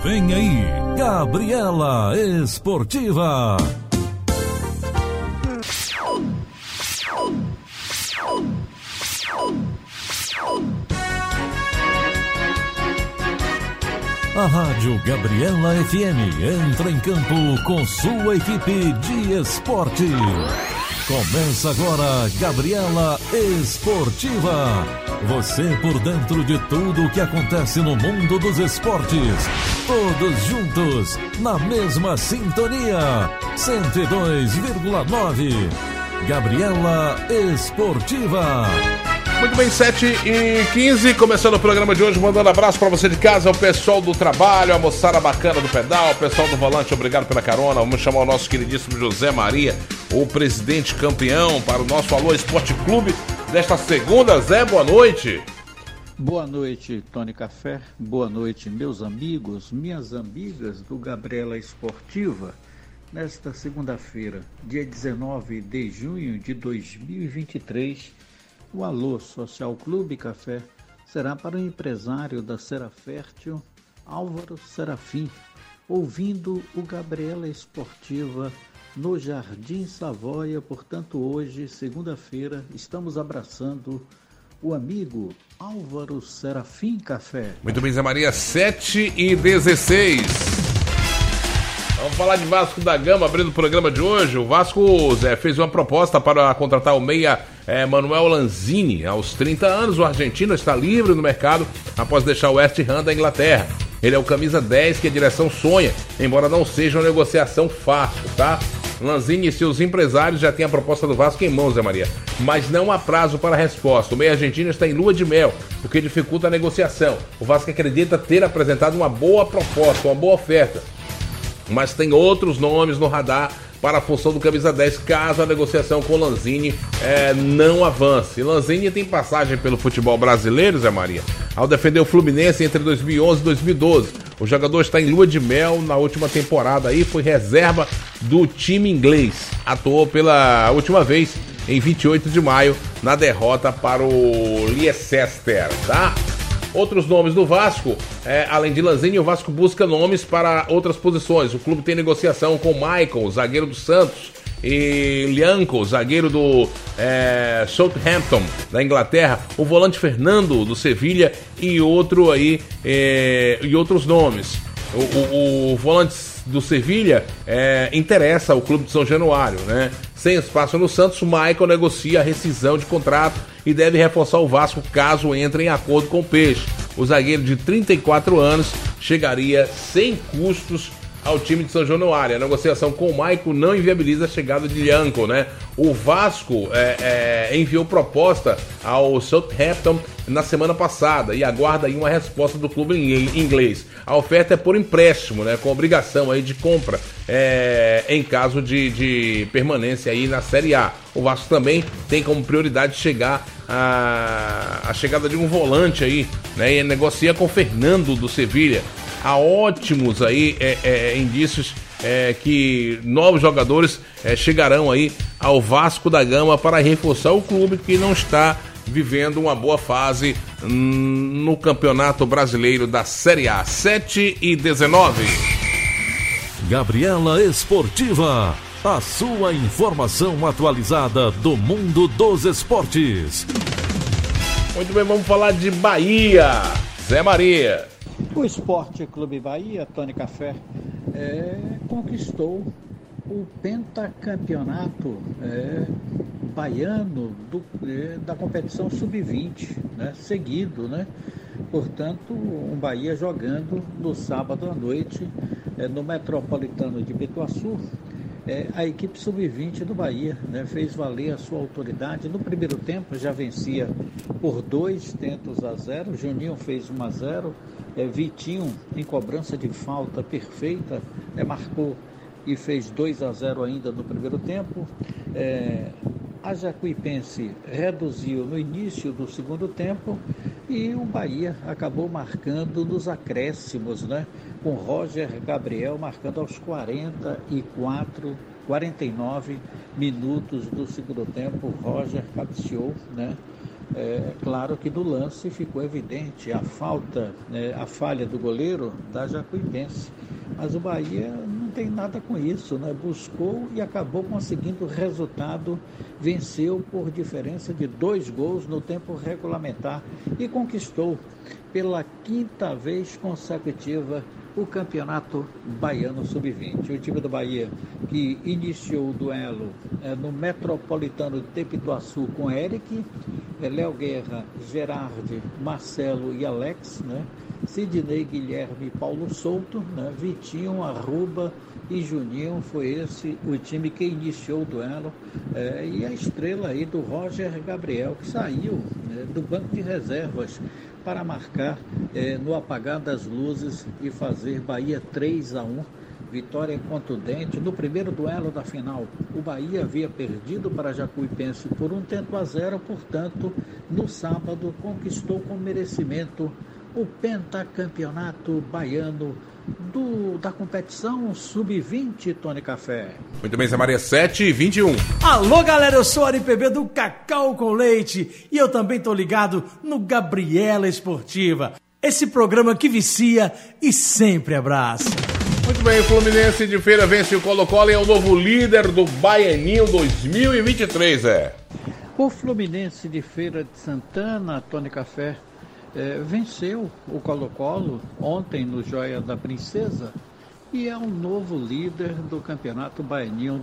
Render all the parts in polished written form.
Vem aí, Gabriela Esportiva. A Rádio Gabriela FM entra em campo com sua equipe de esporte. Começa agora Gabriela Esportiva. Você por dentro de tudo o que acontece no mundo dos esportes. Todos juntos, na mesma sintonia. 102,9. Gabriela Esportiva. Muito bem, 7h15, começando o programa de hoje, mandando abraço para você de casa, o pessoal do trabalho, a moçada bacana do pedal, o pessoal do volante, obrigado pela carona. Vamos chamar o nosso queridíssimo José Maria, o presidente campeão, para o nosso Alô Esporte Clube desta segunda. Zé, boa noite. Boa noite, Tony Café, boa noite, meus amigos, minhas amigas do Gabriela Esportiva. Nesta segunda-feira, dia 19 de junho de 2023, o Alô Social Clube Café será para o empresário da Cera Fértil, Álvaro Serafim, ouvindo o Gabriela Esportiva no Jardim Savoia. Portanto, hoje, segunda-feira, estamos abraçando o amigo Álvaro Serafim Café. Muito bem, Zé Maria, 7h16. Vamos falar de Vasco da Gama, abrindo o programa de hoje. O Vasco, Zé, fez uma proposta para contratar o meia Manuel Lanzini. Aos 30 anos, o argentino está livre no mercado após deixar o West Ham da Inglaterra. Ele é o camisa 10 que a direção sonha, embora não seja uma negociação fácil, tá? Lanzini e seus empresários já têm a proposta do Vasco em mãos, Zé Maria, mas não há prazo para a resposta. O meia argentino está em lua de mel, o que dificulta a negociação. O Vasco acredita ter apresentado uma boa proposta, uma boa oferta, mas tem outros nomes no radar para a função do camisa 10, caso a negociação com Lanzini não avance. Lanzini tem passagem pelo futebol brasileiro, Zé Maria, ao defender o Fluminense entre 2011 e 2012. O jogador está em lua de mel. Na última temporada aí foi reserva do time inglês. Atuou pela última vez em 28 de maio na derrota para o Leicester, tá? Outros nomes do Vasco, além de Lanzini, o Vasco busca nomes para outras posições. O clube tem negociação com Michael, zagueiro do Santos, e Lianco, zagueiro do Southampton, da Inglaterra, o volante Fernando, do Sevilha, e outros nomes. O volante do Sevilha interessa ao clube de São Januário, né? Sem espaço no Santos, o Michael negocia a rescisão de contrato e deve reforçar o Vasco caso entre em acordo com o Peixe. O zagueiro de 34 anos chegaria sem custos ao time de São Januário. A negociação com o Michael não inviabiliza a chegada de Lianco, né? O Vasco enviou proposta ao Southampton na semana passada e aguarda aí uma resposta do clube inglês. A oferta é por empréstimo, né? Com obrigação aí de compra em caso de permanência aí na Série A. O Vasco também tem como prioridade chegar a chegada de um volante aí, né? E negocia com Fernando do Sevilha. Há ótimos aí indícios que novos jogadores chegarão aí ao Vasco da Gama para reforçar o clube que não está vivendo uma boa fase no Campeonato Brasileiro da Série A. 7h19. Gabriela Esportiva, a sua informação atualizada do mundo dos esportes. Muito bem, vamos falar de Bahia. Zé Maria. O Esporte Clube Bahia, Tony Café, conquistou o pentacampeonato baiano da competição sub-20, né, seguido, né? Portanto, um Bahia jogando no sábado à noite no Metropolitano de Pituaçu. A equipe sub-20 do Bahia, né, fez valer a sua autoridade. No primeiro tempo já vencia por 2-0. Juninho fez 1-0. Vitinho, em cobrança de falta perfeita, marcou e fez 2-0 ainda no primeiro tempo. A Jacuipense reduziu no início do segundo tempo e o Bahia acabou marcando nos acréscimos, né? Com Roger Gabriel marcando aos 49 minutos do segundo tempo. Roger cabeceou, né? Claro que no lance ficou evidente a falha do goleiro da Jacuipense, mas o Bahia não tem nada com isso, né? Buscou e acabou conseguindo o resultado, venceu por diferença de 2 gols no tempo regulamentar e conquistou pela 5ª vez consecutiva o Campeonato Baiano Sub-20. O time do Bahia, que iniciou o duelo no Metropolitano de Tepituaçu com Eric, Léo Guerra, Gerardi, Marcelo e Alex, né? Sidney, Guilherme, Paulo Souto, né? Vitinho, Arruba e Juninho. Foi esse o time que iniciou o duelo, e a estrela aí do Roger Gabriel, que saiu do banco de reservas para marcar no apagar das luzes e fazer Bahia 3-1, vitória contundente. No primeiro duelo da final, o Bahia havia perdido para Jacuipense por 1-0, portanto, no sábado conquistou com merecimento o pentacampeonato baiano da competição Sub-20, Tony Café. Muito bem, Zé Maria, 7h21. Alô, galera, eu sou o Ari PB do Cacau com Leite e eu também tô ligado no Gabriela Esportiva, esse programa que vicia e sempre abraça. Muito bem, o Fluminense de Feira vence o Colo-Colo e é o novo líder do Baianinho 2023, O Fluminense de Feira de Santana, Tony Café, venceu o Colo-Colo ontem no Joia da Princesa e é o novo líder do Campeonato Baianinho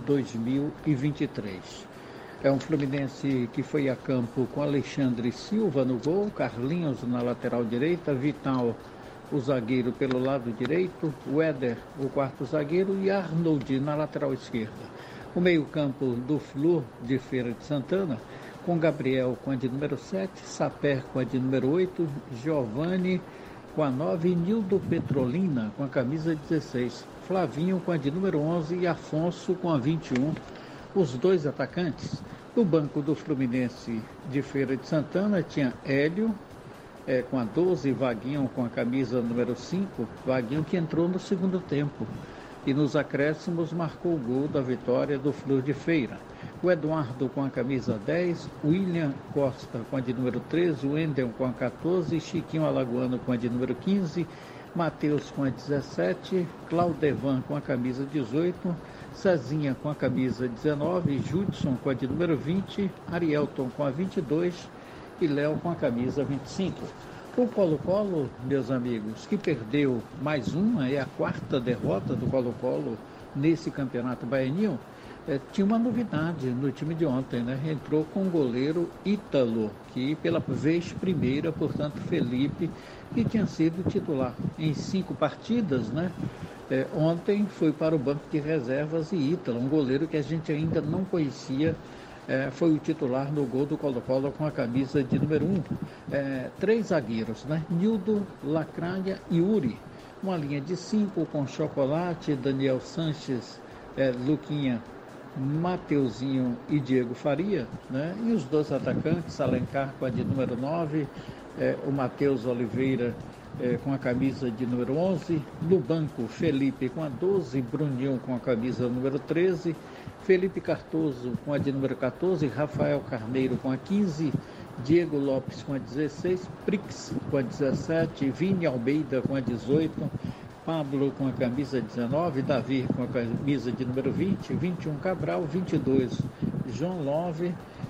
2023. É um Fluminense que foi a campo com Alexandre Silva no gol, Carlinhos na lateral direita, Vital, o zagueiro pelo lado direito, o Éder, o quarto zagueiro, e Arnold na lateral esquerda. O meio-campo do Flu de Feira de Santana, com Gabriel com a de número 7, Saper com a de número 8, Giovani com a 9 e Nildo Petrolina com a camisa 16, Flavinho com a de número 11 e Afonso com a 21, os dois atacantes. No banco do Fluminense de Feira de Santana tinha Hélio com a 12, Vaguinho com a camisa número 5, Vaguinho que entrou no segundo tempo e nos acréscimos marcou o gol da vitória do Flu de Feira. O Eduardo com a camisa 10, William Costa com a de número 13, o Wendel com a 14, Chiquinho Alagoano com a de número 15, Matheus com a 17, Claudevan com a camisa 18, Cezinha com a camisa 19, Judson com a de número 20, Arielton com a 22 e Léo com a camisa 25. O Colo-Colo, meus amigos, que perdeu mais uma, é a 4ª derrota do Colo-Colo nesse campeonato baianinho, tinha uma novidade no time de ontem, né? Entrou com o goleiro Ítalo, que pela vez primeira, portanto, Felipe, que tinha sido titular em 5 partidas, né? Ontem foi para o banco de reservas e Ítalo, um goleiro que a gente ainda não conhecia, foi o titular no gol do Colo-Colo com a camisa de número 1. 3 zagueiros, né? Nildo, Lacraia e Uri. Uma linha de 5 com Chocolate, Daniel Sanches, Luquinha, Mateuzinho e Diego Faria, né? E os 2 atacantes, Alencar com a de número 9, o Matheus Oliveira com a camisa de número 11, no banco Felipe com a 12, Bruninho com a camisa número 13, Felipe Cardoso com a de número 14, Rafael Carneiro com a 15, Diego Lopes com a 16, Prix com a 17, Vini Almeida com a 18, Pablo com a camisa 19, Davi com a camisa de número 20, 21 Cabral, 22 João Love,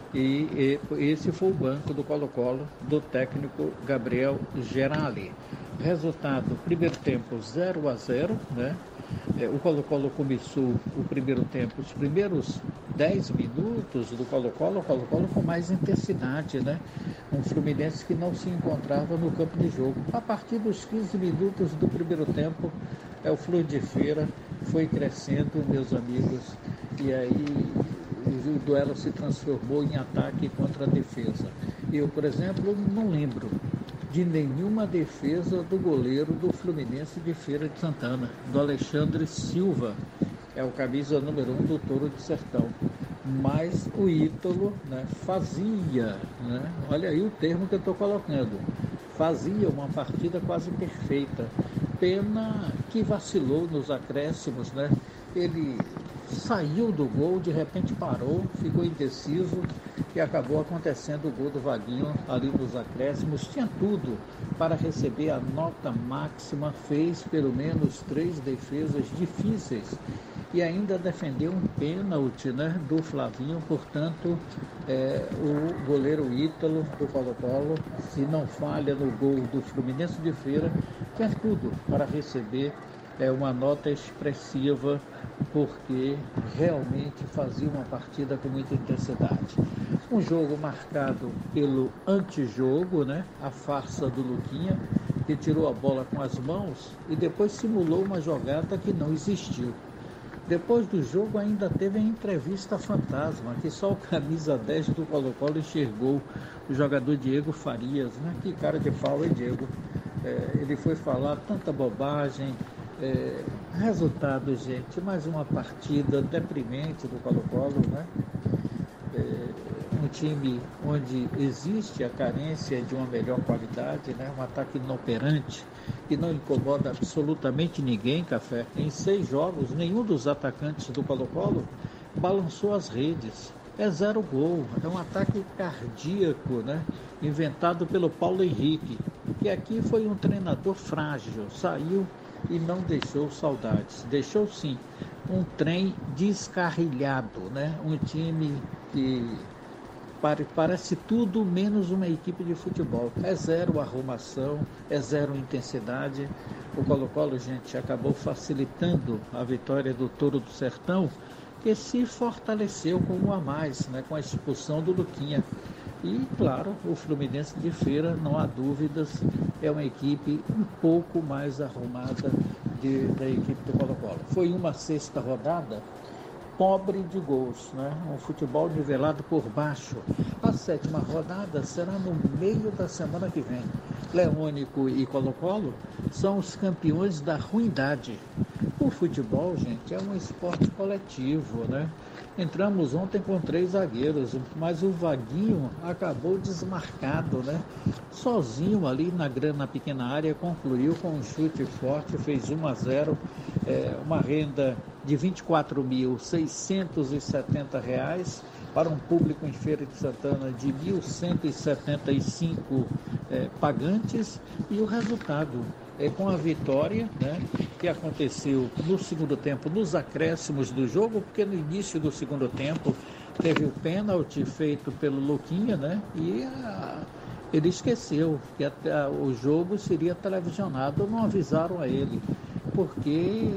e esse foi o banco do Colo-Colo do técnico Gabriel Gerali. Resultado, primeiro tempo 0-0, né? O Colo-Colo começou o primeiro tempo, os primeiros 10 minutos do Colo-Colo, o Colo-Colo com mais intensidade, né? Um Fluminense que não se encontrava no campo de jogo. A partir dos 15 minutos do primeiro tempo, o Flu de Feira foi crescendo, meus amigos, e aí o duelo se transformou em ataque contra a defesa. Eu, por exemplo, não lembro de nenhuma defesa do goleiro do Fluminense de Feira de Santana, do Alexandre Silva, o camisa número 1 do Touro de Sertão. Mas o Ítalo, né, fazia, né, olha aí o termo que eu estou colocando, fazia uma partida quase perfeita. Pena que vacilou nos acréscimos, né? Ele saiu do gol, de repente parou, ficou indeciso e acabou acontecendo o gol do Vaguinho ali nos acréscimos. Tinha tudo para receber a nota máxima, fez pelo menos 3 defesas difíceis e ainda defendeu um pênalti, né, do Flavinho. Portanto, o goleiro Ítalo do Colo-Colo, se não falha no gol do Fluminense de Feira, tinha tudo para receber uma nota expressiva, porque realmente fazia uma partida com muita intensidade. Um jogo marcado pelo antijogo, né? A farsa do Luquinha, que tirou a bola com as mãos e depois simulou uma jogada que não existiu. Depois do jogo ainda teve a entrevista fantasma, que só o camisa 10 do Colo-Colo enxergou, o jogador Diego Farias, né? Que cara de pau, hein, Diego? Ele foi falar tanta bobagem. Resultado, gente, mais uma partida deprimente do Colo-Colo, né? Um time onde existe a carência de uma melhor qualidade, né? Um ataque inoperante que não incomoda absolutamente ninguém, Café. Em 6 jogos, nenhum dos atacantes do Colo-Colo balançou as redes. É 0 gol, é um ataque cardíaco, né? Inventado pelo Paulo Henrique, que aqui foi um treinador frágil, saiu e não deixou saudades. Deixou sim um trem descarrilhado, né? Um time que parece tudo menos uma equipe de futebol. É 0 arrumação, é 0 intensidade. O Colo-Colo, gente, acabou facilitando a vitória do Touro do Sertão, que se fortaleceu com um a mais, né? Com a expulsão do Luquinha. E, claro, o Fluminense de Feira, não há dúvidas, é uma equipe um pouco mais arrumada da equipe do Colo-Colo. Foi uma 6ª rodada pobre de gols, né? Um futebol nivelado por baixo. A 7ª rodada será no meio da semana que vem. Leônico e Colo-Colo são os campeões da ruindade. O futebol, gente, é um esporte coletivo, né? Entramos ontem com 3 zagueiros, mas o Vaguinho acabou desmarcado, né? Sozinho ali na pequena área, concluiu com um chute forte, fez 1-0, uma renda de R$ 24.670 para um público em Feira de Santana de 1.175 pagantes, e o resultado com a vitória, né, que aconteceu no segundo tempo, nos acréscimos do jogo, porque no início do segundo tempo teve o pênalti feito pelo Luquinha, né, e ele esqueceu que o jogo seria televisionado, não avisaram a ele, porque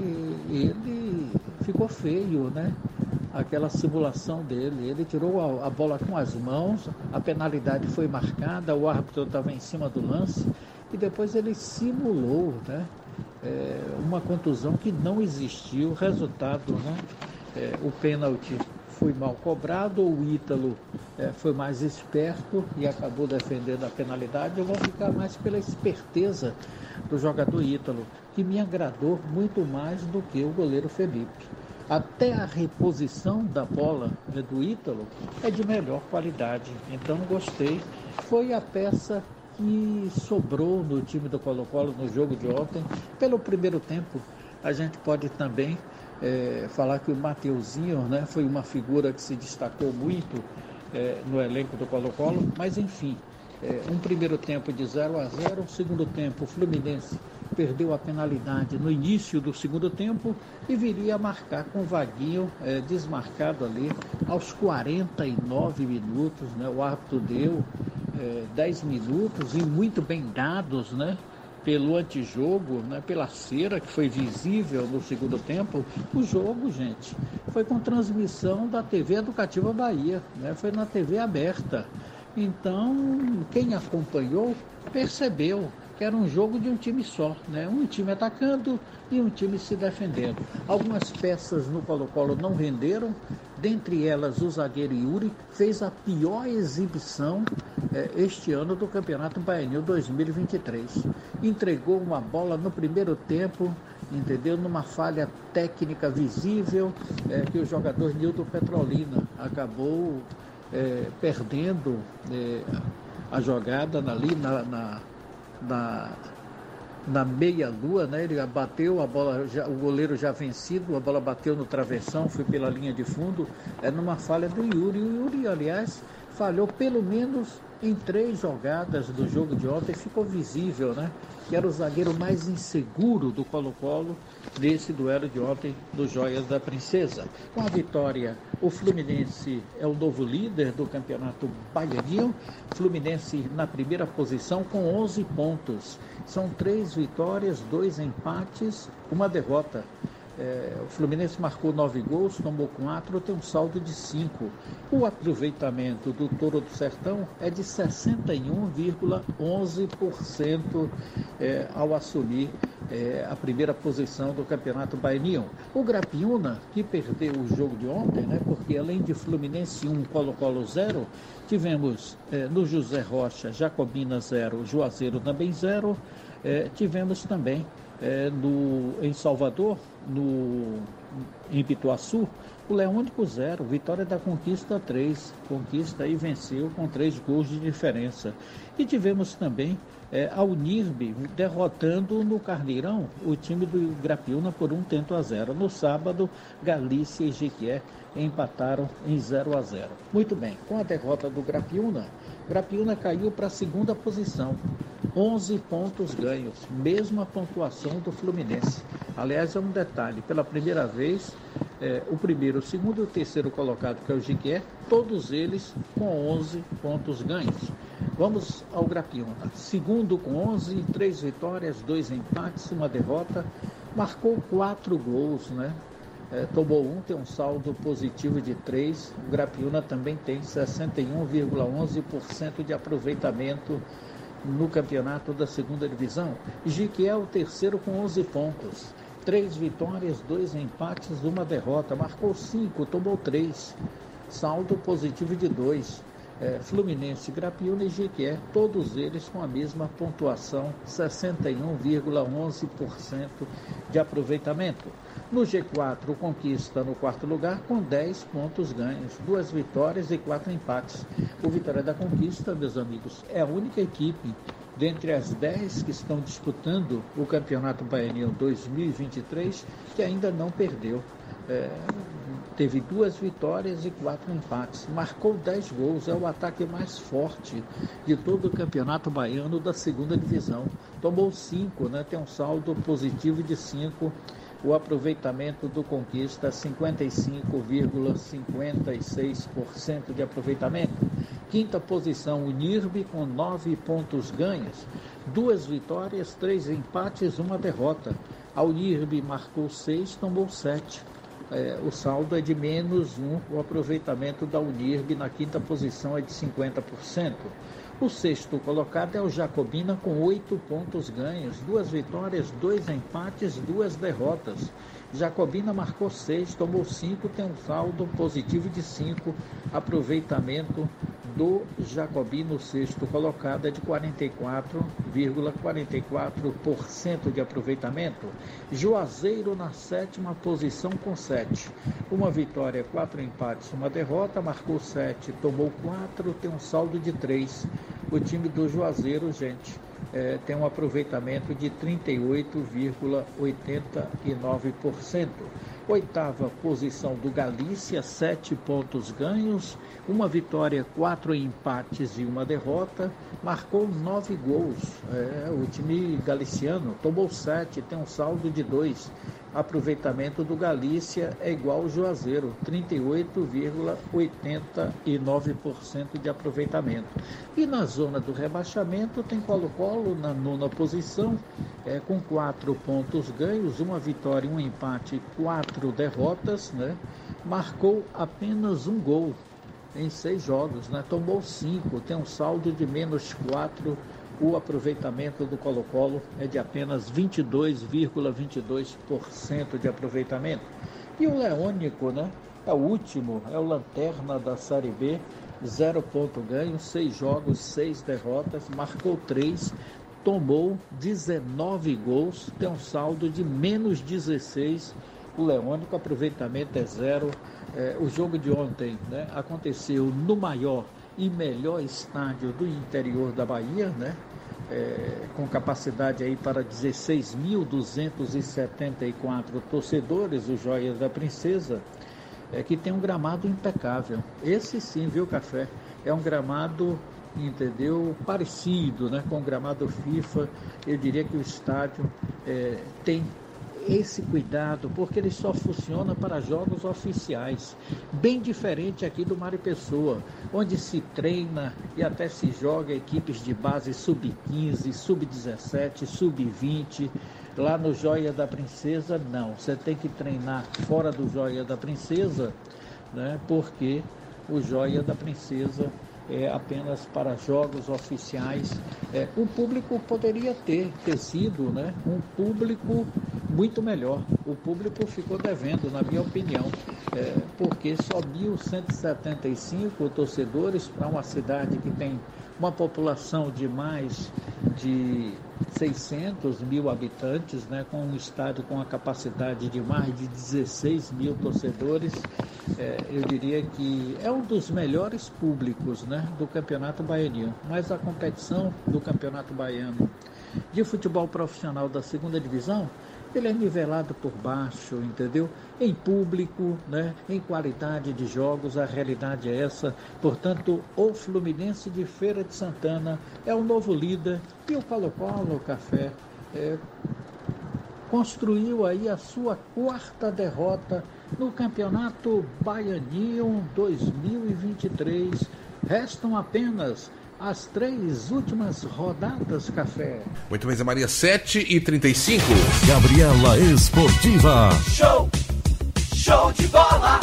ele ficou feio, né? Aquela simulação dele, ele tirou a bola com as mãos, a penalidade foi marcada, o árbitro estava em cima do lance e depois ele simulou, né? Uma contusão que não existiu. Resultado, né? O pênalti foi mal cobrado, o Ítalo foi mais esperto e acabou defendendo a penalidade. Eu vou ficar mais pela esperteza do jogador Ítalo, que me agradou muito mais do que o goleiro Felipe. Até a reposição da bola do Ítalo é de melhor qualidade, então gostei. Foi a peça que sobrou no time do Colo-Colo no jogo de ontem. Pelo primeiro tempo, a gente pode também falar que o Mateuzinho, né, foi uma figura que se destacou muito no elenco do Colo-Colo, mas enfim, um primeiro tempo de 0-0, segundo tempo o Fluminense perdeu a penalidade no início do segundo tempo e viria a marcar com o Vaguinho desmarcado ali aos 49 minutos, né? O árbitro deu 10 minutos e muito bem dados, né? Pelo antijogo, né? Pela cera que foi visível no segundo tempo. O jogo, gente, foi com transmissão da TV Educativa Bahia, né? Foi na TV aberta. Então, quem acompanhou percebeu que era um jogo de um time só, né? Um time atacando e um time se defendendo. Algumas peças no Colo-Colo não renderam, dentre elas o zagueiro Yuri fez a pior exibição este ano do Campeonato Baianil 2023. Entregou uma bola no primeiro tempo, entendeu? Numa falha técnica visível, que o jogador Nilton Petrolina acabou perdendo a jogada ali na meia-lua, né? Ele bateu, a bola, o goleiro já vencido, a bola bateu no travessão, foi pela linha de fundo, numa falha do Yuri. O Yuri, aliás, falhou pelo menos em 3 jogadas do jogo de ontem, ficou visível, né? Que era o zagueiro mais inseguro do Colo-Colo nesse duelo de ontem dos Joias da Princesa. Com a vitória, o Fluminense é o novo líder do Campeonato Baianinho. Fluminense na primeira posição com 11 pontos. São 3 vitórias, 2 empates, 1 derrota. O Fluminense marcou 9 gols, tomou 4, tem um saldo de 5. O aproveitamento do Touro do Sertão é de 61,11% ao assumir a primeira posição do Campeonato Baianinho. O Grapiúna, que perdeu o jogo de ontem, né, porque além de Fluminense 1, Colo-Colo 0, tivemos no José Rocha, Jacobina 0, Juazeiro também 0, tivemos também em Salvador, em Pituaçu, o Leônico 0, Vitória da Conquista 3, Conquista e venceu com 3 gols de diferença. E tivemos também a Unirbe derrotando no Carneirão o time do Grapiúna por 1-0. No sábado, Galícia e Jequié empataram em 0-0. Muito bem, com a derrota do Grapiúna caiu para a segunda posição. 11 pontos ganhos, mesma pontuação do Fluminense. Aliás, é um detalhe, pela primeira vez, o primeiro, o segundo e o terceiro colocado, que é o Jequié, todos eles com 11 pontos ganhos. Vamos ao Grapiúna. Segundo com 11, 3 vitórias, 2 empates, 1 derrota, marcou 4 gols, né? Tomou 1, tem um saldo positivo de 3. O Grapiúna também tem 61,11% de aproveitamento no campeonato da segunda divisão. Jequié é o terceiro com 11 pontos. 3 vitórias, 2 empates, 1 derrota. Marcou 5, tomou 3. Saldo positivo de 2. Fluminense, Grapiúna e Jequié, todos eles com a mesma pontuação, 61,11% de aproveitamento. No G4, o Conquista no 4º lugar com 10 pontos ganhos, 2 vitórias e 4 empates. O Vitória da Conquista, meus amigos, é a única equipe dentre as 10 que estão disputando o Campeonato Baianinho 2023 que ainda não perdeu. Teve 2 vitórias e 4 empates. Marcou 10 gols, é o ataque mais forte de todo o Campeonato Baiano da segunda divisão. Tomou 5, né? Tem um saldo positivo de 5. O aproveitamento do Conquista, 55,56% de aproveitamento. 5ª posição, o Unirbe, com 9 pontos ganhos, 2 vitórias, 3 empates, 1 derrota. A Unirbe marcou 6, tomou 7. O saldo é de -1, o aproveitamento da Unirbe na 5ª posição é de 50%. O 6º colocado é o Jacobina com 8 pontos ganhos, 2 vitórias, 2 empates, 2 derrotas. Jacobina marcou 6, tomou 5, tem um saldo positivo de 5. Aproveitamento do Jacobino, 6º colocado, é de 44,44% de aproveitamento. Juazeiro na 7ª posição com 7. 1 vitória, 4 empates, 1 derrota, marcou 7, tomou 4, tem um saldo de 3. O time do Juazeiro, gente, tem um aproveitamento de 38,89%. 8ª posição do Galícia, 7 pontos ganhos, 1 vitória, 4 empates e 1 derrota, marcou 9 gols. O time galiciano tomou 7, tem um saldo de 2. Aproveitamento do Galícia é igual ao Juazeiro, 38,89% de aproveitamento. E na zona do rebaixamento tem Colo-Colo na 9ª posição, com 4 pontos ganhos, 1 vitória, 1 empate e 4 derrotas, né? Marcou apenas 1 gol em 6 jogos, né? Tomou 5, tem um saldo de -4. O aproveitamento do Colo-Colo é de apenas 22,22% de aproveitamento. E o Leônico, né? É o último, é o lanterna da Série B, 0 ponto ganho, 6 jogos, 6 derrotas, marcou 3, tomou 19 gols, tem um saldo de -16. O Leônico, aproveitamento é 0. O jogo de ontem, né, aconteceu no maior e melhor estádio do interior da Bahia, né? com capacidade aí para 16.274 torcedores, o Joia da Princesa, que tem um gramado impecável. Esse sim, viu, Café? É um gramado, entendeu, parecido, né, com o gramado FIFA. Eu diria que o estádio tem esse cuidado, porque ele só funciona para jogos oficiais, bem diferente aqui do Maripessoa, onde se treina e até se joga equipes de base sub-15, sub-17, sub-20. Lá no Joia da Princesa, não, você tem que treinar fora do Joia da Princesa, né, porque o Joia da Princesa é apenas para jogos oficiais. O público poderia ter sido, né, um público muito melhor. O público ficou devendo, na minha opinião, porque só 1.175 torcedores para uma cidade que tem uma população de mais de 600 mil habitantes, né, com um estádio com a capacidade de mais de 16 mil torcedores. Eu diria que é um dos melhores públicos, né, do Campeonato Baiano. Mas a competição do Campeonato Baiano de futebol profissional da segunda divisão, ele é nivelado por baixo, entendeu? Em público, né? Em qualidade de jogos, a realidade é essa. Portanto, o Fluminense de Feira de Santana é o novo líder e o Colo-Colo, Café, construiu aí a sua 4ª derrota no Campeonato Baianinho 2023. Restam apenas as 3 últimas rodadas, Café. Muito bem, Zé Maria, 7h35. Gabriela Esportiva. Show de bola.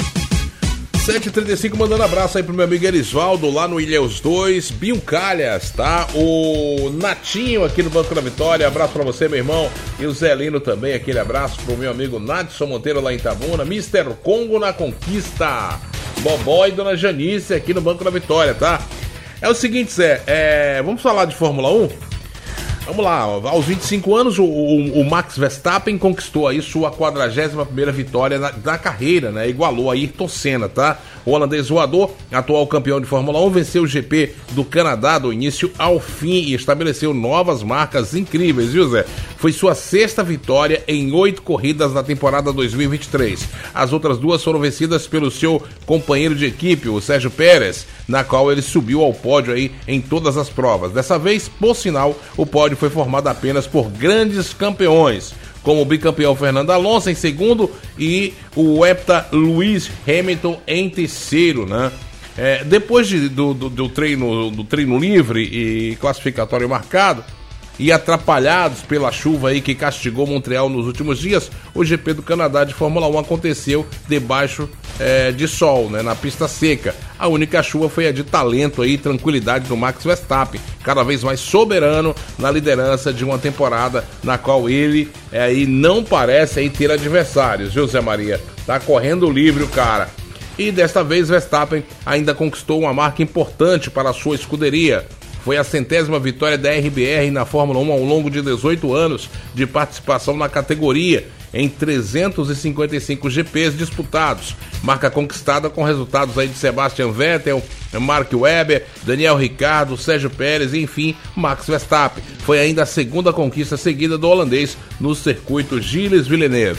7h35, mandando abraço aí pro meu amigo Erisvaldo, lá no Ilhéus 2, Binho Calhas, tá? O Natinho aqui no Banco da Vitória, abraço pra você, meu irmão. E o Zelino também, aquele abraço pro meu amigo Nadson Monteiro lá em Itabuna. Mr. Congo na Conquista. Bobó e Dona Janice aqui no Banco da Vitória, tá? É o seguinte, Zé, vamos falar de Fórmula 1? Vamos lá, aos 25 anos o Max Verstappen conquistou aí sua 41ª vitória na carreira, né? Igualou a Ayrton Senna, tá? O holandês voador, atual campeão de Fórmula 1, venceu o GP do Canadá do início ao fim e estabeleceu novas marcas incríveis, viu, Zé? Foi sua 6ª vitória em 8 corridas na temporada 2023. As outras 2 foram vencidas pelo seu companheiro de equipe, o Sérgio Pérez, na qual ele subiu ao pódio aí em todas as provas. Dessa vez, por sinal, o pódio foi formado apenas por grandes campeões, como o bicampeão Fernando Alonso em segundo e o hepta Lewis Hamilton em terceiro, né? Depois do treino livre e classificatório marcado e atrapalhados pela chuva aí que castigou Montreal nos últimos dias, o GP do Canadá de Fórmula 1 aconteceu debaixo de sol, né, na pista seca. A única chuva foi a de talento aí, tranquilidade do Max Verstappen, cada vez mais soberano na liderança de uma temporada na qual ele aí não parece aí ter adversários, viu, Zé Maria? Tá correndo livre o cara. E desta vez Verstappen ainda conquistou uma marca importante para a sua escuderia. Foi a 100ª vitória da RBR na Fórmula 1 ao longo de 18 anos de participação na categoria, em 355 GPs disputados. Marca conquistada com resultados aí de Sebastian Vettel, Mark Webber, Daniel Ricciardo, Sérgio Pérez e, enfim, Max Verstappen. Foi ainda a 2ª conquista seguida do holandês no circuito Gilles Villeneuve.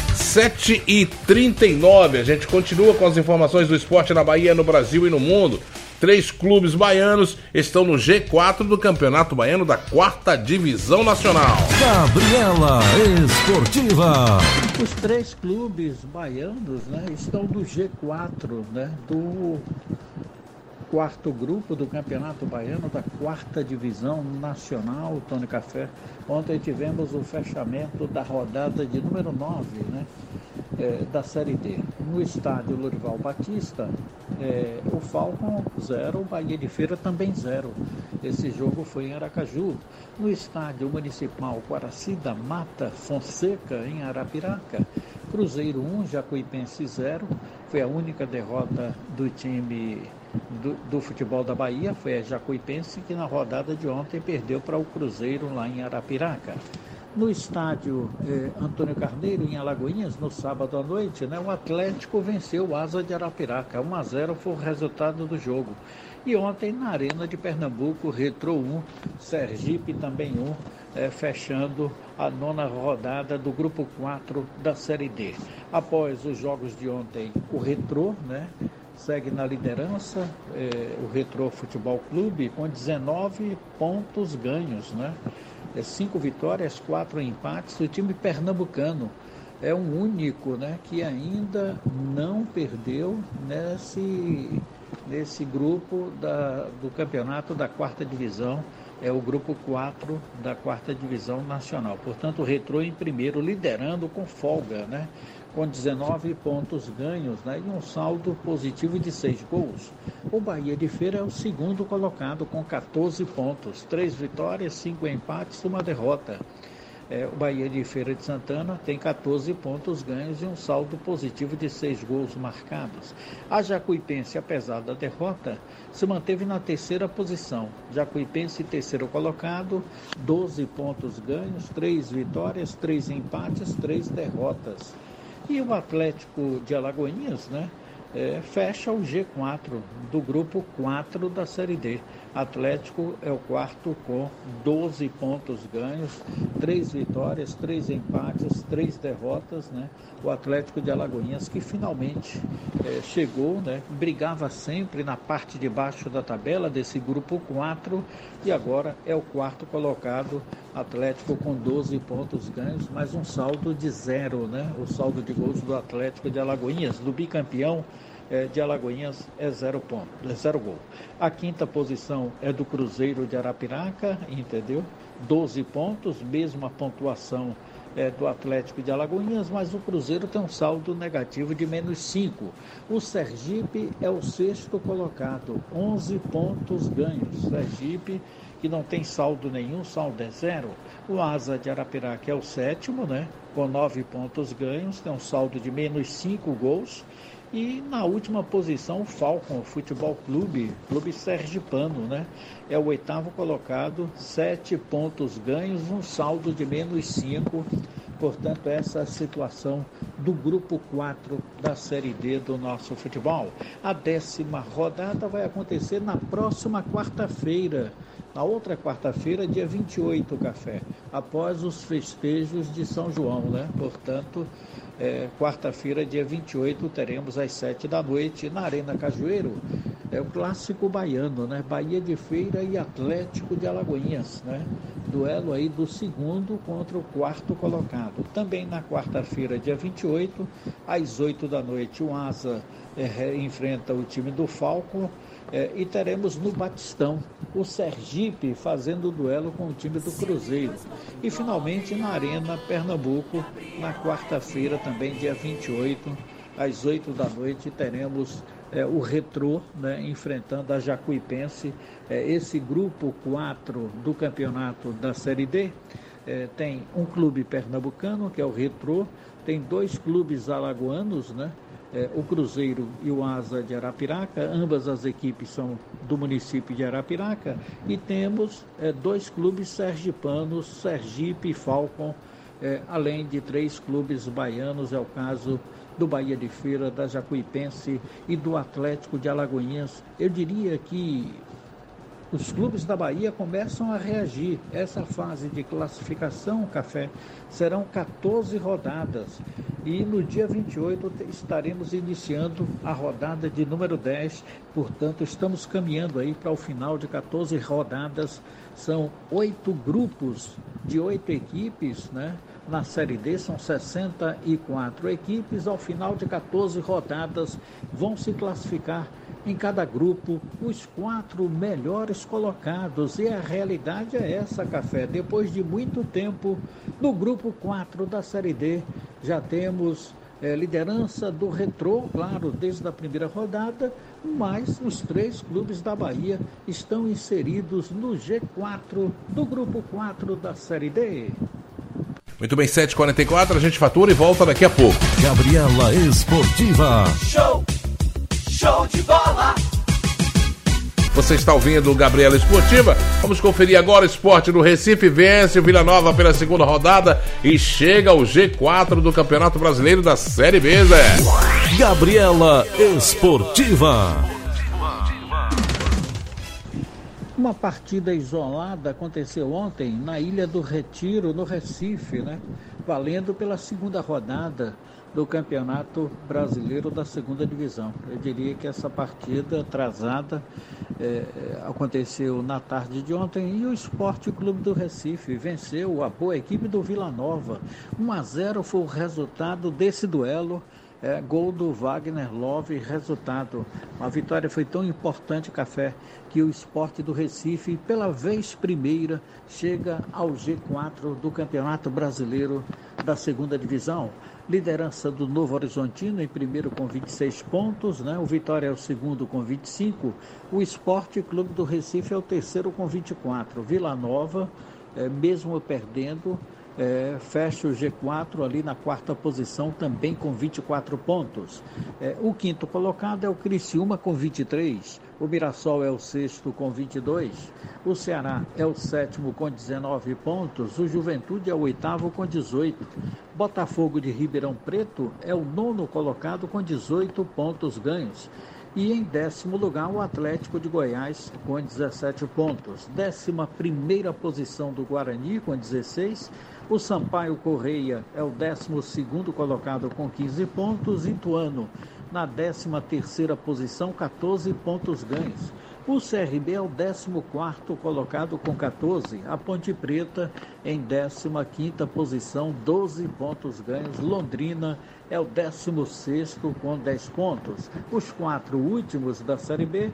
7h39, a gente continua com as informações do esporte na Bahia, no Brasil e no mundo. 3 clubes baianos estão no G4 do Campeonato Baiano da 4ª Divisão Nacional. Gabriela Esportiva. Os 3 clubes baianos, né, estão no G4, né, do 4º grupo do Campeonato Baiano da 4ª Divisão Nacional, Tony Café. Ontem tivemos o fechamento da rodada de número 9, né, da Série D. No estádio Lorival Batista, o Falcon 0, o Bahia de Feira também 0. Esse jogo foi em Aracaju. No estádio municipal Quaraci da Mata Fonseca, em Arapiraca, Cruzeiro 1, Jacuipense 0. Foi a única derrota do time do futebol da Bahia, foi a Jacuipense, que na rodada de ontem perdeu para o Cruzeiro lá em Arapiraca. No estádio Antônio Carneiro, em Alagoinhas, no sábado à noite, né, o Atlético venceu o Asa de Arapiraca. 1-0 foi o resultado do jogo. E ontem na Arena de Pernambuco, Retrô 1, Sergipe também 1, fechando a 9ª rodada do Grupo 4 da Série D. Após os jogos de ontem, o Retrô, né, segue na liderança, o Retrô Futebol Clube, com 19 pontos ganhos, né? 5 vitórias, 4 empates. O time pernambucano é o único, né, que ainda não perdeu nesse grupo do campeonato da 4ª divisão, é o grupo 4 da 4ª divisão nacional. Portanto, o Retrô em primeiro, liderando com folga, né, com 19 pontos ganhos, né, e um saldo positivo de 6 gols. O Bahia de Feira é o segundo colocado com 14 pontos, 3 vitórias, 5 empates, 1 derrota. O Bahia de Feira de Santana tem 14 pontos ganhos e um saldo positivo de 6 gols marcados. A Jacuipense, apesar da derrota, se manteve na 3ª posição. Jacuipense, terceiro colocado, 12 pontos ganhos, 3 vitórias, 3 empates, 3 derrotas. E o Atlético de Alagoinhas, né, fecha o G4 do grupo 4 da Série D. Atlético é o quarto com 12 pontos ganhos, 3 vitórias, 3 empates, 3 derrotas, né? O Atlético de Alagoinhas que finalmente chegou, né? Brigava sempre na parte de baixo da tabela desse grupo 4 e agora é o quarto colocado, Atlético com 12 pontos ganhos, mais um saldo de 0, né? O saldo de gols do Atlético de Alagoinhas, do bicampeão de Alagoinhas, é 0 ponto, é 0 gol. A 5ª posição é do Cruzeiro de Arapiraca, entendeu? 12 pontos, mesma pontuação do Atlético de Alagoinhas, mas o Cruzeiro tem um saldo negativo de -5. O Sergipe é o 6º colocado, 11 pontos ganhos. Sergipe que não tem saldo nenhum, saldo é 0. O Asa de Arapiraca é o 7º, né? Com 9 pontos ganhos, tem um saldo de -5 gols. E na última posição, o Falcon Futebol Clube, clube sergipano, né? É o 8º colocado, 7 pontos ganhos, um saldo de -5. Portanto, essa é a situação do grupo 4 da Série D do nosso futebol. A 10ª rodada vai acontecer na próxima quarta-feira. Na outra quarta-feira, dia 28, Café, após os festejos de São João, né? Portanto, quarta-feira, dia 28, teremos às 7 da noite, na Arena Cajueiro, o clássico baiano, né? Bahia de Feira e Atlético de Alagoinhas, né? Duelo aí do 2º contra o 4º colocado. Também na quarta-feira, dia 28, às 8 da noite, o Asa enfrenta o time do Falcon. E teremos no Batistão o Sergipe fazendo o duelo com o time do Cruzeiro. E finalmente na Arena Pernambuco, na quarta-feira também, dia 28, às 8 da noite, teremos o Retrô, né, enfrentando a Jacuipense. Esse grupo 4 do campeonato da Série D tem um clube pernambucano, que é o Retrô, tem 2 clubes alagoanos, né? O Cruzeiro e o Asa de Arapiraca, ambas as equipes são do município de Arapiraca, e temos 2 clubes sergipanos, Sergipe e Falcon, além de 3 clubes baianos, é o caso do Bahia de Feira, da Jacuipense e do Atlético de Alagoinhas. Eu diria que os clubes da Bahia começam a reagir. Essa fase de classificação, Café, serão 14 rodadas. E no dia 28 estaremos iniciando a rodada de número 10. Portanto, estamos caminhando aí para o final de 14 rodadas. São 8 grupos de 8 equipes, né? Na Série D são 64 equipes. Ao final de 14 rodadas vão se classificar em cada grupo os 4 melhores colocados. E a realidade é essa, Café. Depois de muito tempo, no grupo 4 da Série D, já temos liderança do Retrô, claro, desde a primeira rodada, mas os 3 clubes da Bahia estão inseridos no G4 do grupo 4 da Série D. Muito bem, 7h44, a gente fatura e volta daqui a pouco. Gabriela Esportiva. Show de bola! Você está ouvindo o Gabriela Esportiva. Vamos conferir agora o esporte do Recife. Vence o Vila Nova pela 2ª rodada e chega ao G4 do Campeonato Brasileiro da Série B, Zé. Gabriela Esportiva. Uma partida isolada aconteceu ontem na Ilha do Retiro, no Recife, né? Valendo pela segunda rodada do Campeonato Brasileiro da Segunda Divisão. Eu diria que essa partida atrasada aconteceu na tarde de ontem e o Sport Clube do Recife venceu a boa equipe do Vila Nova. 1-0 foi o resultado desse duelo. Gol do Wagner Love, resultado. A vitória foi tão importante, Café, que o Sport do Recife, pela vez primeira, chega ao G4 do Campeonato Brasileiro da Segunda Divisão. Liderança do Novo Horizontino em primeiro com 26 pontos, né? O Vitória é o segundo com 25. O Sport Clube do Recife é o terceiro com 24. Vila Nova, mesmo perdendo, fecha o G4 ali na quarta posição, também com 24 pontos. O quinto colocado é o Criciúma com 23, o Mirassol é o sexto com 22, o Ceará é o sétimo com 19 pontos, o Juventude é o oitavo com 18, Botafogo de Ribeirão Preto é o nono colocado com 18 pontos ganhos. E em 10º lugar, o Atlético de Goiás, com 17 pontos. 11ª posição do Guarani, com 16. O Sampaio Correia é o 12º colocado, com 15 pontos. Ituano, na 13ª posição, 14 pontos ganhos. O CRB é o 14º colocado com 14. A Ponte Preta em 15ª posição, 12 pontos ganhos. Londrina é o 16º com 10 pontos. Os 4 últimos da Série B,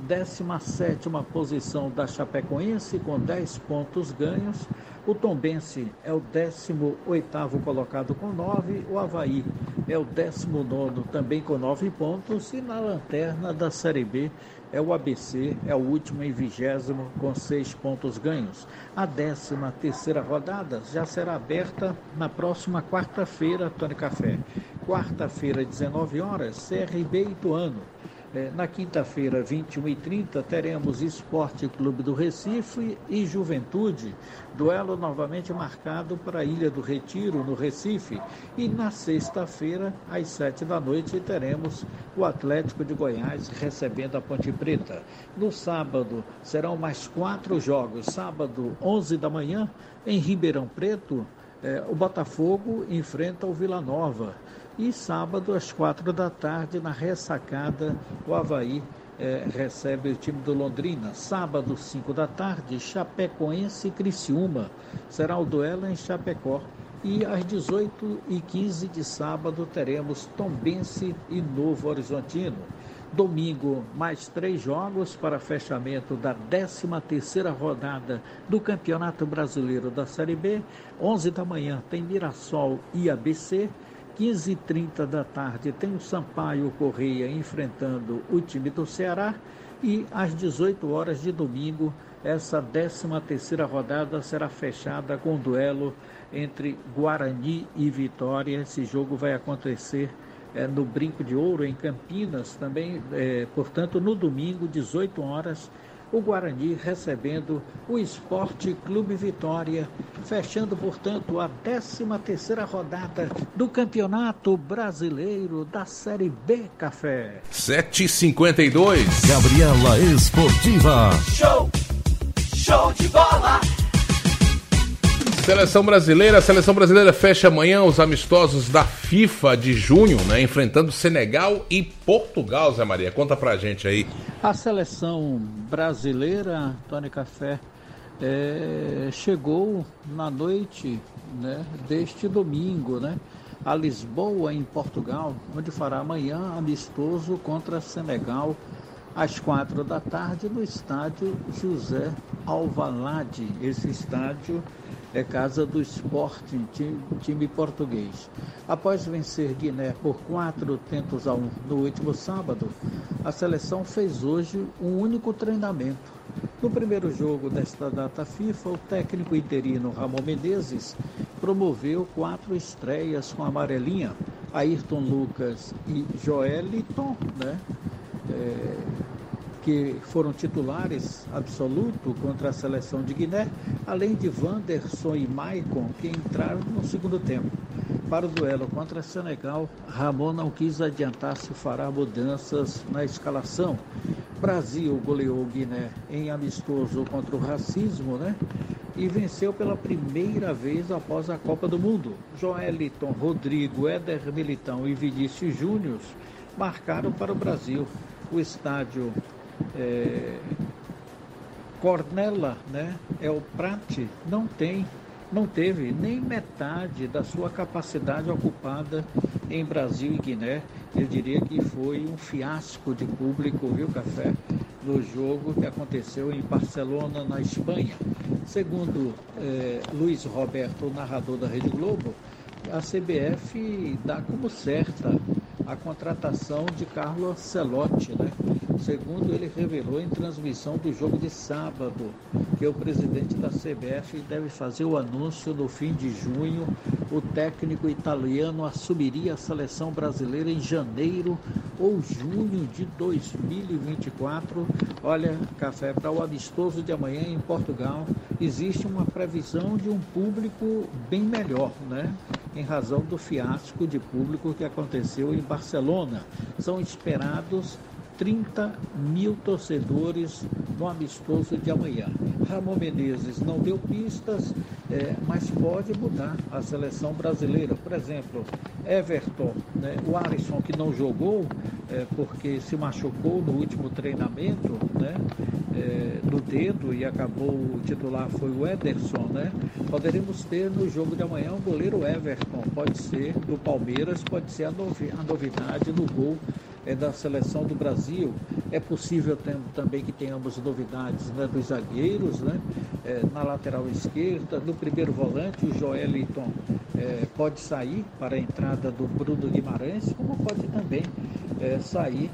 17ª posição da Chapecoense com 10 pontos ganhos. O Tombense é o 18º colocado com 9. O Avaí é o 19º também com 9 pontos. E na lanterna da Série B é o ABC, é o último em 20º com 6 pontos ganhos. A 13ª rodada já será aberta na próxima quarta-feira, Tony Café. Quarta-feira, 19 horas, CRB e Ituano. Na quinta-feira, 21h30, teremos Esporte Clube do Recife e Juventude. Duelo novamente marcado para a Ilha do Retiro, no Recife. E na sexta-feira, às 7 da noite, teremos o Atlético de Goiás recebendo a Ponte Preta. No sábado, serão mais 4 jogos. Sábado, 11 da manhã, em Ribeirão Preto, o Botafogo enfrenta o Vila Nova. E sábado, às 4 da tarde, na ressacada, o Avaí recebe o time do Londrina. Sábado, 5 da tarde, Chapecoense e Criciúma. Será o duelo em Chapecó. E às 18h15 de sábado, teremos Tombense e Novo Horizontino. Domingo, mais 3 jogos para fechamento da 13ª rodada do Campeonato Brasileiro da Série B. 11 da manhã tem Mirassol e ABC. 15h30 da tarde tem o Sampaio Correia enfrentando o time do Ceará. E às 18 horas de domingo, essa 13ª rodada será fechada com um duelo entre Guarani e Vitória. Esse jogo vai acontecer no Brinco de Ouro, em Campinas, também, portanto, no domingo, 18 horas, o Guarani recebendo o Esporte Clube Vitória, fechando, portanto, a 13ª rodada do Campeonato Brasileiro da Série B, Café. 7h52. Gabriela Esportiva. Show de bola! A seleção brasileira fecha amanhã os amistosos da FIFA de junho, né? Enfrentando Senegal e Portugal, Zé Maria. Conta pra gente aí. A seleção brasileira, Tony Café, chegou na noite, né, deste domingo, né, a Lisboa, em Portugal, onde fará amanhã amistoso contra Senegal, às 4 da tarde, no estádio José Alvalade. Esse estádio é casa do Sporting, time português. Após vencer Guiné por 4-1 no último sábado, a seleção fez hoje um único treinamento. No primeiro jogo desta data FIFA, o técnico interino Ramon Menezes promoveu 4 estreias com a amarelinha. Ayrton Lucas e Joeliton, né? Que foram titulares absoluto contra a seleção de Guiné, além de Wanderson e Maicon, que entraram no segundo tempo. Para o duelo contra Senegal, Ramon não quis adiantar se fará mudanças na escalação. Brasil goleou Guiné em amistoso contra o racismo, né? E venceu pela primeira vez após a Copa do Mundo. Joeliton, Rodrigo, Éder Militão e Vinícius Júnior marcaram para o Brasil. O estádio Cornella, né? El Prat não teve nem metade da sua capacidade ocupada em Brasil e Guiné. Eu diria que foi um fiasco de público, viu, Café, no jogo que aconteceu em Barcelona, na Espanha. Segundo Luiz Roberto, o narrador da Rede Globo, a CBF dá como certa a contratação de Carlo Ancelotti, né? Segundo ele revelou em transmissão do jogo de sábado, que o presidente da CBF deve fazer o anúncio no fim de junho. O técnico italiano assumiria a seleção brasileira em janeiro ou junho de 2024. Olha, Café, para o amistoso de amanhã em Portugal, existe uma previsão de um público bem melhor, né? Em razão do fiasco de público que aconteceu em Barcelona. São esperados 30 mil torcedores no amistoso de amanhã. Ramon Menezes não deu pistas, mas pode mudar a seleção brasileira. Por exemplo, Everton, né, o Alisson, que não jogou porque se machucou no último treinamento, né, no dedo, e acabou, o titular foi o Ederson, né? Poderemos ter no jogo de amanhã o goleiro Everton, pode ser do Palmeiras, pode ser a novidade no gol da seleção do Brasil. É possível também que tenhamos novidades, né, dos zagueiros, né, na lateral esquerda, no primeiro volante, o Joeliton pode sair para a entrada do Bruno Guimarães, como pode também sair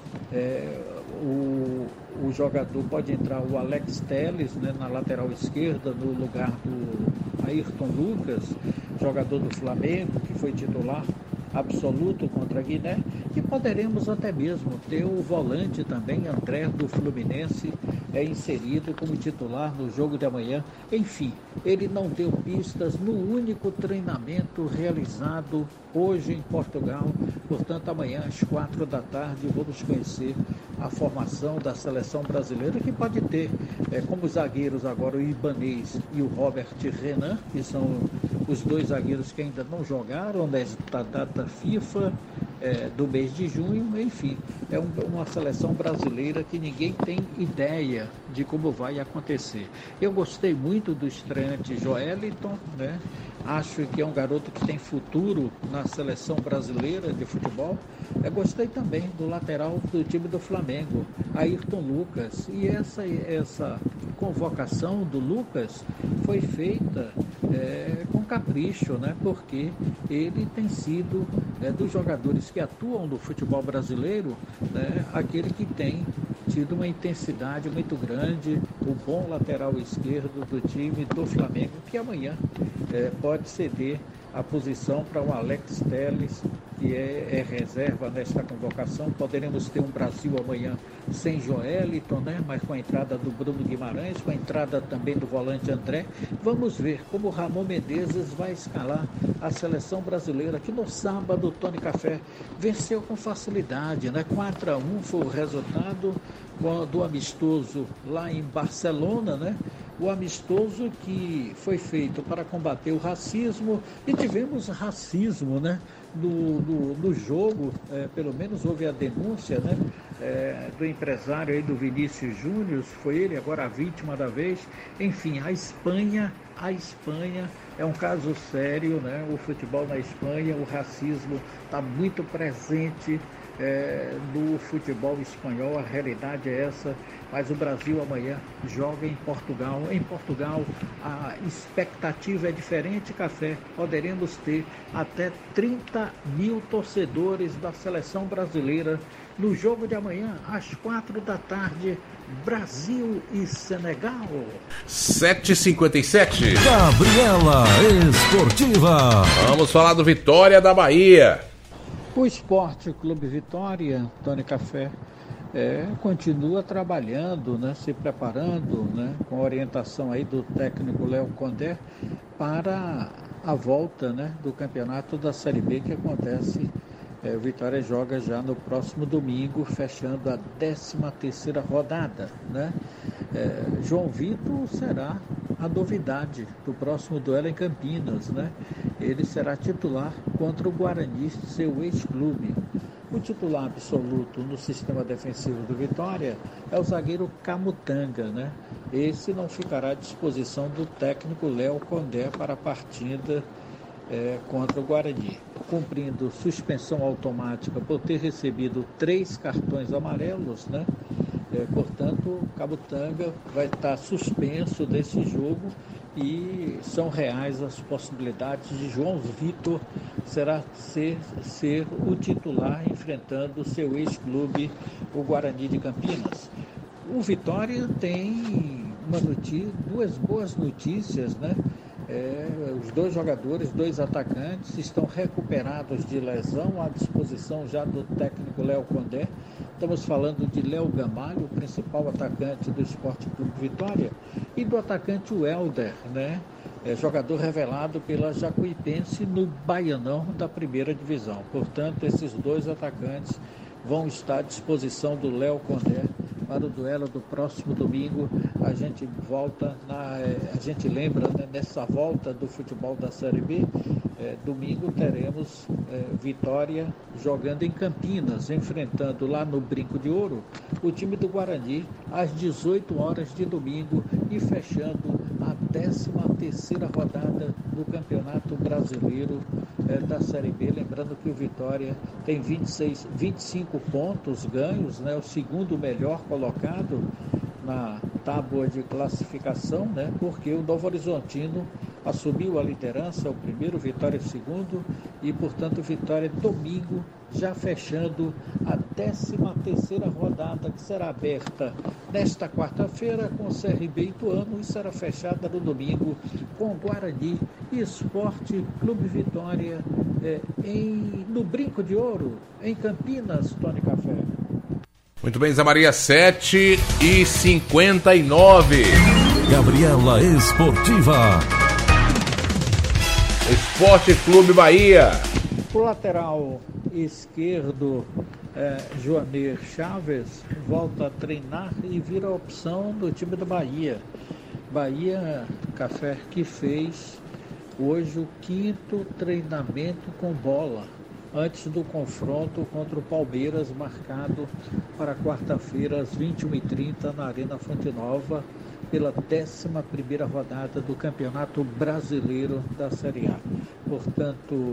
o jogador, pode entrar o Alex Telles, né, na lateral esquerda, no lugar do Ayrton Lucas, jogador do Flamengo, que foi titular absoluto contra a Guiné, e poderemos até mesmo ter o volante também, André, do Fluminense, inserido como titular no jogo de amanhã. Enfim, ele não deu pistas no único treinamento realizado hoje em Portugal. Portanto, amanhã às 4 da tarde vamos conhecer a formação da seleção brasileira, que pode ter como zagueiros agora o Ibanez e o Robert Renan, que são os dois zagueiros que ainda não jogaram nesta data FIFA do mês de junho. Enfim, é uma seleção brasileira que ninguém tem ideia de como vai acontecer. Eu gostei muito do estreante Joeliton, né? Acho que é um garoto que tem futuro na seleção brasileira de futebol. Gostei também do lateral do time do Flamengo, Ayrton Lucas. E essa convocação do Lucas foi feita com capricho, né? Porque ele tem sido, dos jogadores que atuam no futebol brasileiro, né, aquele que tem tido uma intensidade muito grande, o bom lateral esquerdo do time do Flamengo, que amanhã pode ceder a posição para o Alex Telles, que é reserva nesta convocação. Poderemos ter um Brasil amanhã sem Joeliton, né? Mas com a entrada do Bruno Guimarães, com a entrada também do volante André. Vamos ver como o Ramon Menezes vai escalar a seleção brasileira, que no sábado, Tony Café venceu com facilidade, né? 4-1 foi o resultado do amistoso lá em Barcelona, né? O amistoso que foi feito para combater o racismo, e tivemos racismo, né? No jogo, pelo menos houve a denúncia, né? Do empresário aí, do Vinícius Júnior, foi ele agora a vítima da vez. Enfim, a Espanha é um caso sério, né? O futebol na Espanha, o racismo está muito presente no futebol espanhol. A realidade é essa. Mas o Brasil amanhã joga em Portugal. Em Portugal a expectativa é diferente, Café. Poderemos ter até 30 mil torcedores da seleção brasileira no jogo de amanhã, às 4 da tarde, Brasil e Senegal. 7h57. Gabriela Esportiva. Vamos falar do Vitória da Bahia. O Esporte Clube Vitória, Tony Café, continua trabalhando, né, se preparando, né, com a orientação aí do técnico Léo Condé para a volta, né, do campeonato da Série B, que acontece O Vitória joga já no próximo domingo, fechando a 13ª rodada, né? João Vitor será a novidade do próximo duelo em Campinas, né? Ele será titular contra o Guarani, seu ex-clube. O titular absoluto no sistema defensivo do Vitória é o zagueiro Camutanga, né? Esse não ficará à disposição do técnico Léo Condé para a partida contra o Guarani, cumprindo suspensão automática por ter recebido 3 cartões amarelos, né? Portanto, o Camutanga vai estar suspenso desse jogo e são reais as possibilidades de João Vitor ser o titular enfrentando seu ex-clube, o Guarani de Campinas. O Vitória tem duas boas notícias, né? Os 2 jogadores, 2 atacantes estão recuperados de lesão, à disposição já do técnico Léo Condé. Estamos falando de Léo Gamalho, o principal atacante do Sport Clube Vitória, e do atacante Welder, né? Jogador revelado pela Jacuipense no Baianão da primeira divisão. Portanto, esses 2 atacantes vão estar à disposição do Léo Condé para o duelo do próximo domingo. A gente lembra, né, nessa volta do futebol da Série B, domingo teremos Vitória jogando em Campinas, enfrentando lá no Brinco de Ouro o time do Guarani às 18 horas de domingo e fechando a 13ª rodada do Campeonato Brasileiro da Série B. Lembrando que o Vitória tem 25 pontos ganhos, né, o segundo melhor colocado na tábua de classificação, né, porque o Novo Horizontino assumiu a liderança, o primeiro, Vitória o segundo, e portanto Vitória domingo já fechando a 13ª rodada, que será aberta nesta quarta-feira com o CRB Ituano e será fechada no domingo com Guarani e Esporte Clube Vitória no Brinco de Ouro, em Campinas, Tony Café. Muito bem, Zé Maria, 7h59. Gabriela Esportiva. Esporte Clube Bahia. O lateral esquerdo, Joanir Chaves, volta a treinar e vira a opção do time do Bahia. Bahia, Café, que fez hoje o 5º treinamento com bola, antes do confronto contra o Palmeiras, marcado para quarta-feira às 21h30 na Arena Fonte Nova, pela 11ª rodada do Campeonato Brasileiro da Série A. Portanto,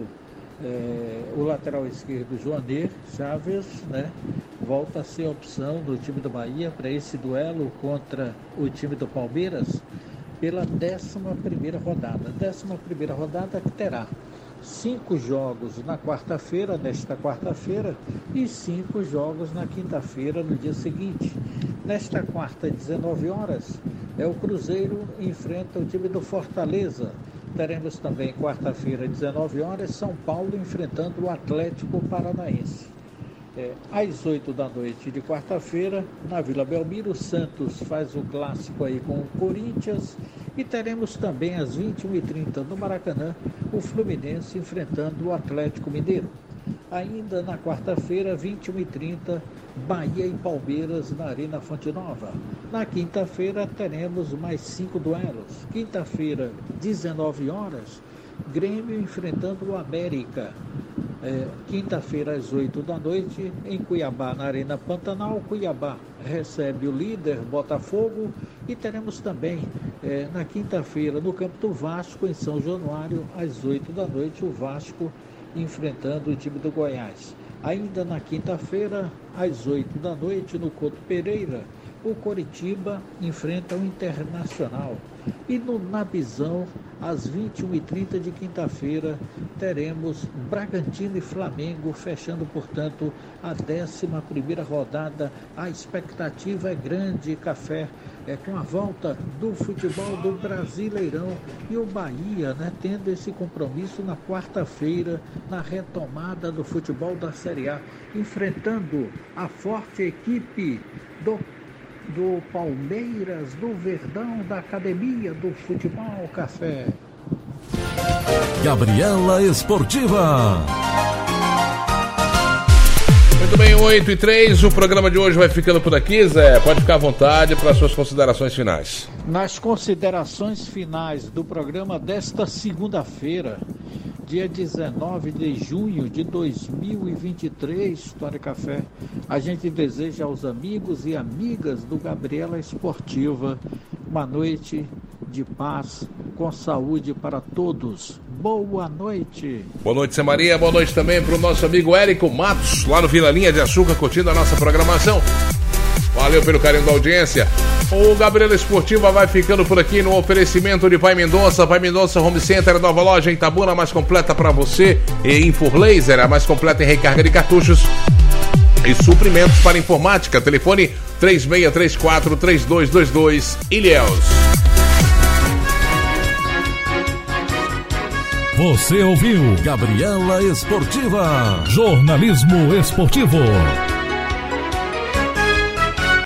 o lateral esquerdo Joanir Chaves, né, volta a ser a opção do time do Bahia para esse duelo contra o time do Palmeiras pela 11ª rodada. 11ª rodada que terá 5 jogos na quarta-feira, nesta quarta-feira, e 5 jogos na quinta-feira, no dia seguinte. Nesta quarta, 19 horas, o Cruzeiro enfrenta o time do Fortaleza. Teremos também quarta-feira, 19 horas, São Paulo enfrentando o Atlético Paranaense. Às 8 da noite de quarta-feira, na Vila Belmiro, o Santos faz o clássico aí com o Corinthians. E teremos também às 21h30 no Maracanã, o Fluminense enfrentando o Atlético Mineiro. Ainda na quarta-feira, 21h30, Bahia e Palmeiras na Arena Fonte Nova. Na quinta-feira, teremos mais 5 duelos. Quinta-feira, 19 horas, Grêmio enfrentando o América. Quinta-feira, às 8 da noite, em Cuiabá, na Arena Pantanal. Cuiabá recebe o líder Botafogo. E teremos também, na quinta-feira, no campo do Vasco, em São Januário, às 8 da noite, o Vasco enfrentando o time do Goiás. Ainda na quinta-feira, às 8 da noite, no Couto Pereira, o Coritiba enfrenta o Internacional. E no Nabizão, às 21h30 de quinta-feira, teremos Bragantino e Flamengo, fechando, portanto, a 11ª rodada. A expectativa é grande, Café, com a volta do futebol do Brasileirão e o Bahia, né, tendo esse compromisso na quarta-feira, na retomada do futebol da Série A, enfrentando a forte equipe do Palmeiras, do Verdão, da Academia do Futebol Café. Gabriela Esportiva. Muito bem, 8h03, o programa de hoje vai ficando por aqui, Zé. Pode ficar à vontade para suas considerações finais. Nas considerações finais do programa desta segunda-feira, dia 19 de junho de 2023, História Café, a gente deseja aos amigos e amigas do Gabriela Esportiva uma noite de paz, com saúde para todos. Boa noite. Boa noite, Zé Maria. Boa noite também para o nosso amigo Érico Matos, lá no Vila Linha de Açúcar, curtindo a nossa programação. Valeu pelo carinho da audiência. O Gabriela Esportiva vai ficando por aqui no oferecimento de Pai Mendonça. Pai Mendonça Home Center, nova loja em Itabuna, mais completa para você. E Infurlaser, a mais completa em recarga de cartuchos e suprimentos para informática. Telefone 3634-3222, Ilhéus. Você ouviu Gabriela Esportiva, jornalismo esportivo.